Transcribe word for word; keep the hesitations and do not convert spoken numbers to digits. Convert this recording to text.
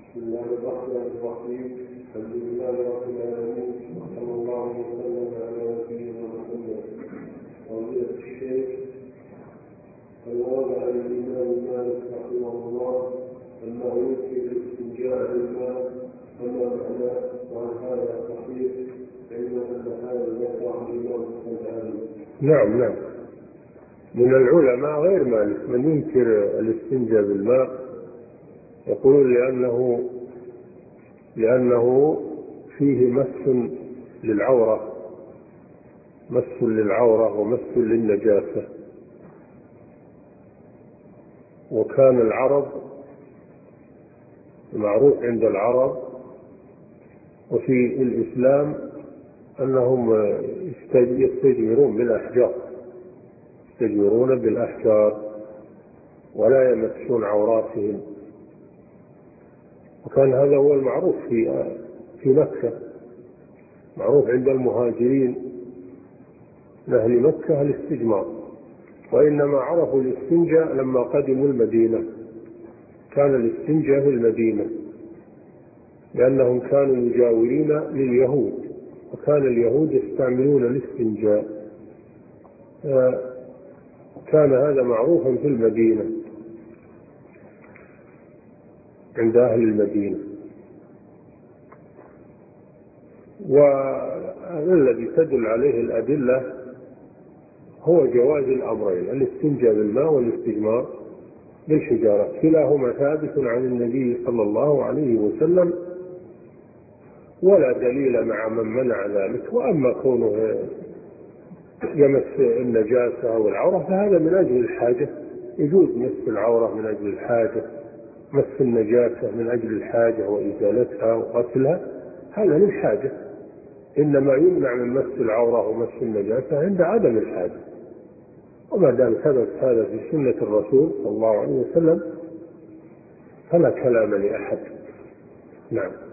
بسم الله الرحمن الرحيم. الحمد لله رب العالمين، وصلى الله وسلم على نبينا محمد. فضيلة الشيخ، الواضح عن الإمام مالك رحمه الله أنه يمكن الاستنجاء بالماء، فما معناه؟ وهل هذا صحيح؟ علما أن هذا يقع الإمام الغزالي. نعم نعم، من العلماء غير مالك من ينكر الاستنجاء بالماء، يقولون لأنه لأنه فيه مس للعورة مس للعورة ومس للنجاسة. وكان العرب معروف عند العرب وفي الإسلام أنهم يستجمرون بالأحجار يستجمرون بالأحجار ولا يمسون عوراتهم، وكان هذا هو المعروف في في مكة، معروف عند المهاجرين من أهل مكة الاستجمار. وإنما عرفوا الاستنجاء لما قدموا المدينة، كان الاستنجاء في المدينة لأنهم كانوا مجاورين لليهود، وكان اليهود يستعملون الاستنجاء، كان هذا معروفا في المدينة عند أهل المدينة. والذي تدل عليه الأدلة هو جواز الأمرين، الاستنجاء بالماء والاستجمار بالحجارة، كلاهما ثابت عن النبي صلى الله عليه وسلم، ولا دليل مع من منع ذلك. وأما كونه يمس النجاسة أو العورة فهذا من أجل الحاجة، يجوز مس العورة من أجل الحاجة، مس النجاسة من أجل الحاجة وإزالتها وغسلها، هذا للحاجة. إنما يمنع من مس العورة ومس النجاسة عند عدم الحاجة، وما دام ثبت هذا في سنة الرسول صلى الله عليه وسلم فلا كلام لأحد. نعم.